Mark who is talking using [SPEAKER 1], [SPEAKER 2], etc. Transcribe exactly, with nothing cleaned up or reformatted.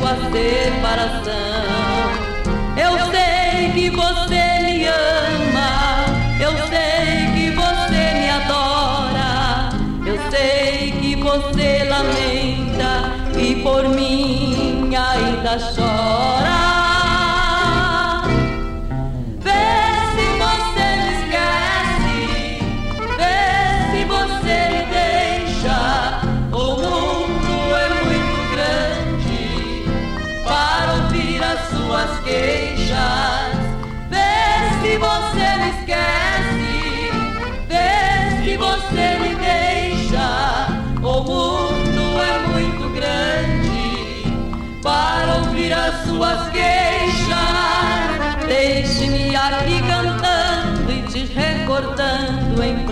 [SPEAKER 1] medo a separação. Eu sei que você me ama, eu sei que você me adora, eu sei que você lamenta e por mim ainda chora. Suas queixas, vê se você me esquece, vê se você me deixa. O mundo é muito grande para ouvir as suas queixas. Deixe-me aqui cantando e te recordando em